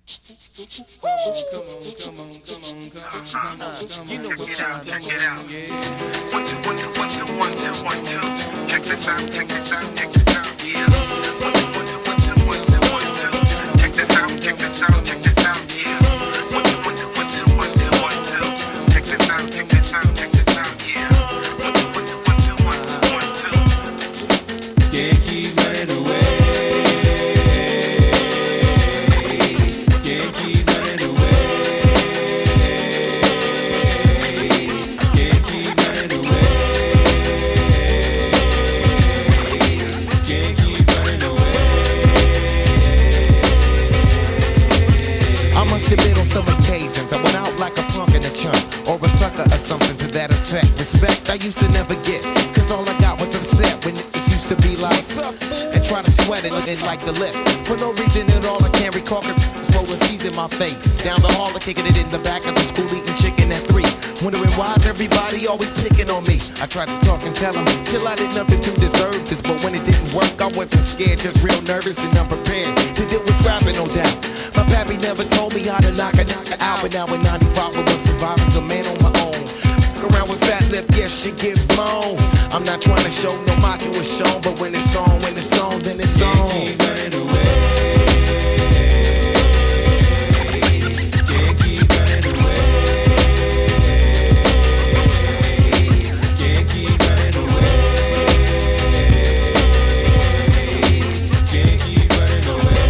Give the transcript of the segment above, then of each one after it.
You know what time check it out. 1 2 1 2 1 2 1 2 1 2. Check this out, check this out, check this out. Yeah. 1 2 1 2 1 2 1 2 1 2. Check this out, check this out, check this out. Yeah. 1 2 1 2 1 2 1 2 1 2. Check this out, check this out, check this out. Yeah. 1 2 1 2 1 2 1 2 1 2. Can't keep running away. Can't keep running away. Can't keep running away. Can't keep running away. I must admit on some occasions I went out like a punk in a chunk or a sucker or something to that effect. Respect I used to never get, cause all I got was upset when it used to be like and try to sweat it looking like the lip. For no reason at all I can't recall rolling C's in my face. Down the hall, kicking it in the back of the school, eating chicken at 3. Wondering why's everybody always picking on me. I tried to talk and tell them, chill, I did nothing to deserve this. But when it didn't work, I wasn't scared, just real nervous and unprepared to deal with scrapping, no doubt. My pappy never told me how to knock a out. But now in 95, I was surviving, a man on my own. Around with fat lip, yes, she get blown. I'm not trying to show no macho is shown, but when it's on, then it's on. Can't keep running away. Can't keep running away. Can't keep running away. Can't keep running away.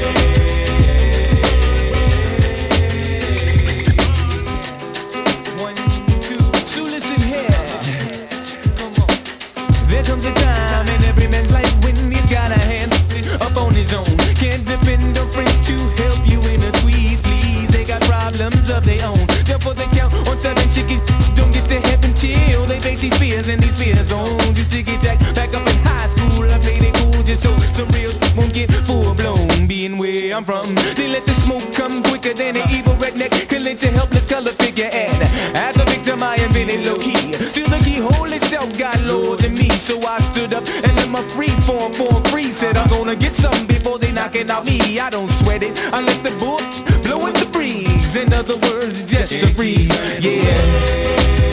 One, two. So listen here. Come on. There comes a time in every man's life when he's got a hand up on his own. Can't depend on friends to help you in a squeeze, please. They got problems of their own. Therefore they count on 7 chickies. Don't get to heaven till they face these fears and these fear zones. Used to get jacked back up in high school. I played it cool just so some real won't get full blown. Being where I'm from, they let the smoke come quicker than an evil redneck can let your helpless color figure. And as a victim, I am feeling low key. Till the keyhole itself got lower than me, so I stood up and let my free form free. Said I'm gonna get something before they knocking out me. I don't sweat it. I let the book blow in the breeze. In other words, just a breeze. Yeah.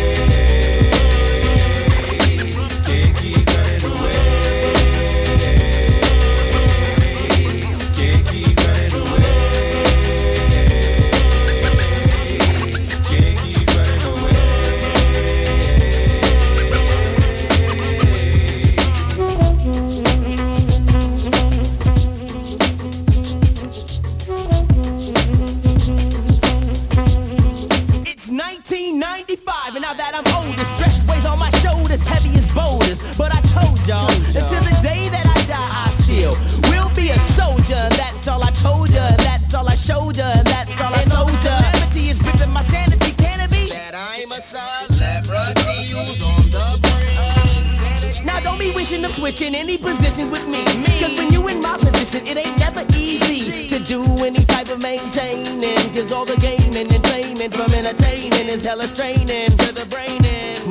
Can't keep running away. Can't keep running away. Can't keep running away. It's 1995, and now that I'm older, stress weighs on my shoulders, heavy as boulders. But I told y'all, until the day that I die, I still will be a soldier. That's all I told ya, that's all I showed ya, and that's all I told ya. Calamity is ripping my sanity, can it be? That I'm a celebrity who's on the brain. Now don't be wishing of switching any positions with me. Cause when you in my position, it ain't never easy to do any type of maintaining. Cause all the gaming and claiming from entertaining is hella straining to the brain.